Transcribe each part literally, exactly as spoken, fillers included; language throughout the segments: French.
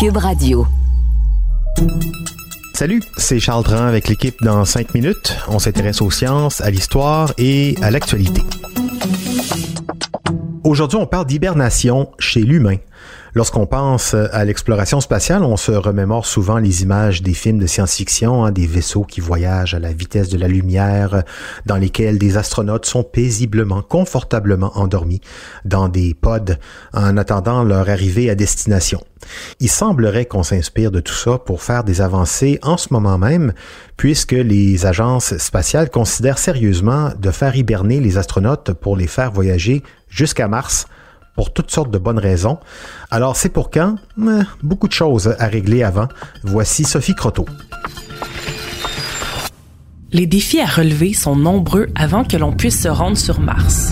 Cube Radio. Salut, c'est Charles Dran avec l'équipe dans cinq minutes. On s'intéresse aux sciences, à l'histoire et à l'actualité. Aujourd'hui, on parle d'hibernation chez l'humain. Lorsqu'on pense à l'exploration spatiale, on se remémore souvent les images des films de science-fiction, hein, des vaisseaux qui voyagent à la vitesse de la lumière, dans lesquels des astronautes sont paisiblement, confortablement endormis dans des pods en attendant leur arrivée à destination. Il semblerait qu'on s'inspire de tout ça pour faire des avancées en ce moment même, puisque les agences spatiales considèrent sérieusement de faire hiberner les astronautes pour les faire voyager jusqu'à Mars, pour toutes sortes de bonnes raisons. Alors, c'est pour quand? Euh, beaucoup de choses à régler avant. Voici Sophie Croteau. Les défis à relever sont nombreux avant que l'on puisse se rendre sur Mars.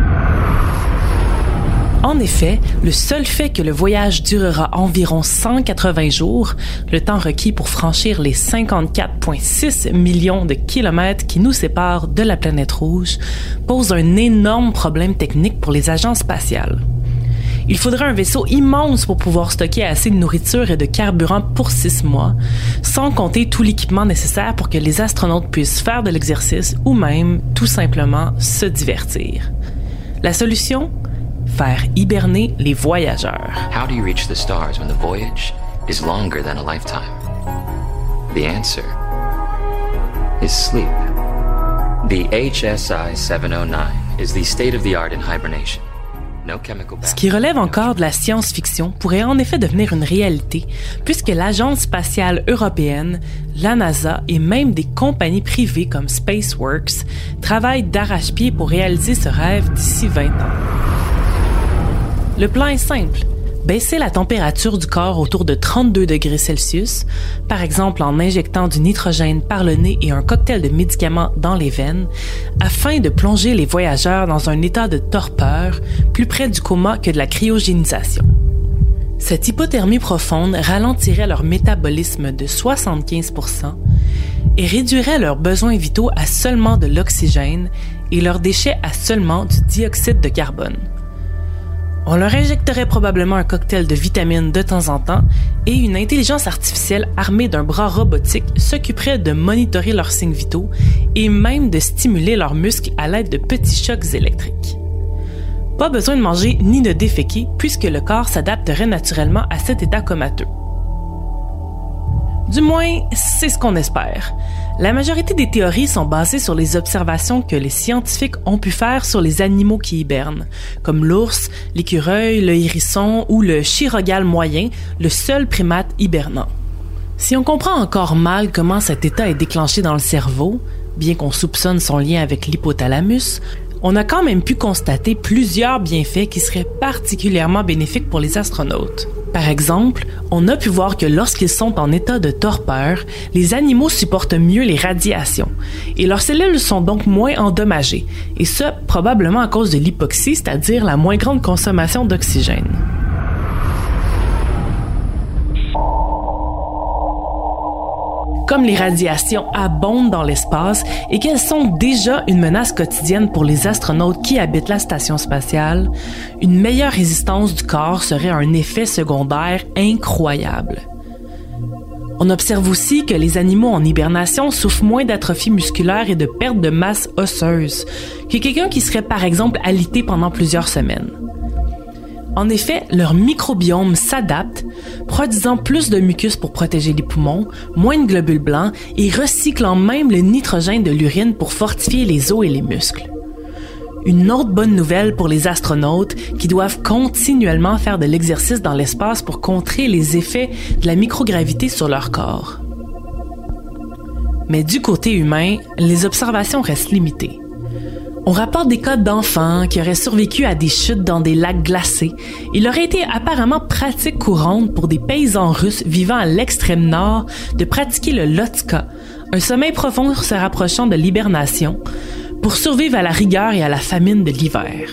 En effet, le seul fait que le voyage durera environ cent quatre-vingts jours, le temps requis pour franchir les cinquante-quatre virgule six millions de kilomètres qui nous séparent de la planète rouge, pose un énorme problème technique pour les agences spatiales. Il faudrait un vaisseau immense pour pouvoir stocker assez de nourriture et de carburant pour six mois, sans compter tout l'équipement nécessaire pour que les astronautes puissent faire de l'exercice ou même, tout simplement, se divertir. La solution? Faire hiberner les voyageurs. How do you reach the stars when the voyage is longer than a lifetime? The answer is sleep. The H S I seven oh nine is the state-of-the-art in hibernation. No chemical Ce qui relève encore de la science-fiction pourrait en effet devenir une réalité, puisque l'Agence spatiale européenne, la NASA et même des compagnies privées comme SpaceWorks travaillent d'arrache-pied pour réaliser ce rêve d'ici vingt ans. Le plan est simple. Baisser la température du corps autour de trente-deux degrés Celsius, par exemple en injectant du nitrogène par le nez et un cocktail de médicaments dans les veines, afin de plonger les voyageurs dans un état de torpeur, plus près du coma que de la cryogénisation. Cette hypothermie profonde ralentirait leur métabolisme de soixante-quinze pour cent et réduirait leurs besoins vitaux à seulement de l'oxygène et leurs déchets à seulement du dioxyde de carbone. On leur injecterait probablement un cocktail de vitamines de temps en temps et une intelligence artificielle armée d'un bras robotique s'occuperait de monitorer leurs signes vitaux et même de stimuler leurs muscles à l'aide de petits chocs électriques. Pas besoin de manger ni de déféquer puisque le corps s'adapterait naturellement à cet état comateux. Du moins, c'est ce qu'on espère. La majorité des théories sont basées sur les observations que les scientifiques ont pu faire sur les animaux qui hibernent, comme l'ours, l'écureuil, le hérisson ou le chirogale moyen, le seul primate hibernant. Si on comprend encore mal comment cet état est déclenché dans le cerveau, bien qu'on soupçonne son lien avec l'hypothalamus, on a quand même pu constater plusieurs bienfaits qui seraient particulièrement bénéfiques pour les astronautes. Par exemple, on a pu voir que lorsqu'ils sont en état de torpeur, les animaux supportent mieux les radiations et leurs cellules sont donc moins endommagées, et ce, probablement à cause de l'hypoxie, c'est-à-dire la moins grande consommation d'oxygène. Comme les radiations abondent dans l'espace et qu'elles sont déjà une menace quotidienne pour les astronautes qui habitent la station spatiale, une meilleure résistance du corps serait un effet secondaire incroyable. On observe aussi que les animaux en hibernation souffrent moins d'atrophie musculaire et de perte de masse osseuse que quelqu'un qui serait par exemple alité pendant plusieurs semaines. En effet, leur microbiome s'adapte, produisant plus de mucus pour protéger les poumons, moins de globules blancs et recyclant même le nitrogène de l'urine pour fortifier les os et les muscles. Une autre bonne nouvelle pour les astronautes qui doivent continuellement faire de l'exercice dans l'espace pour contrer les effets de la microgravité sur leur corps. Mais du côté humain, les observations restent limitées. On rapporte des cas d'enfants qui auraient survécu à des chutes dans des lacs glacés. Il aurait été apparemment pratique courante pour des paysans russes vivant à l'extrême nord de pratiquer le lotka, un sommeil profond se rapprochant de l'hibernation, pour survivre à la rigueur et à la famine de l'hiver.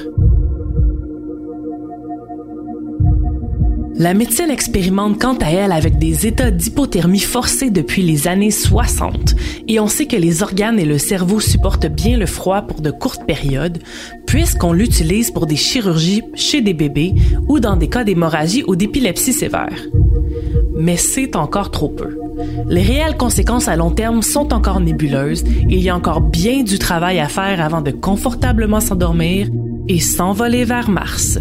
La médecine expérimente quant à elle avec des états d'hypothermie forcée depuis les années soixante et on sait que les organes et le cerveau supportent bien le froid pour de courtes périodes puisqu'on l'utilise pour des chirurgies chez des bébés ou dans des cas d'hémorragie ou d'épilepsie sévère. mais c'est encore trop peu. Les réelles conséquences à long terme sont encore nébuleuses. Il y a encore bien du travail à faire avant de confortablement s'endormir et s'envoler vers Mars.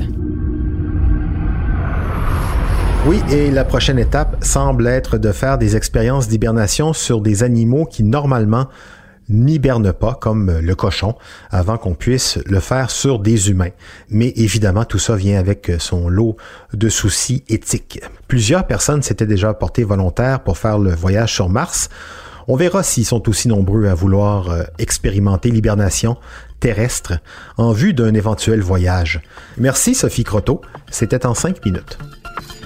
Oui, et la prochaine étape semble être de faire des expériences d'hibernation sur des animaux qui, normalement, n'hibernent pas, comme le cochon, avant qu'on puisse le faire sur des humains. Mais évidemment, tout ça vient avec son lot de soucis éthiques. Plusieurs personnes s'étaient déjà portées volontaires pour faire le voyage sur Mars. On verra s'ils sont aussi nombreux à vouloir euh, expérimenter l'hibernation terrestre en vue d'un éventuel voyage. Merci Sophie Croteau, c'était en cinq minutes.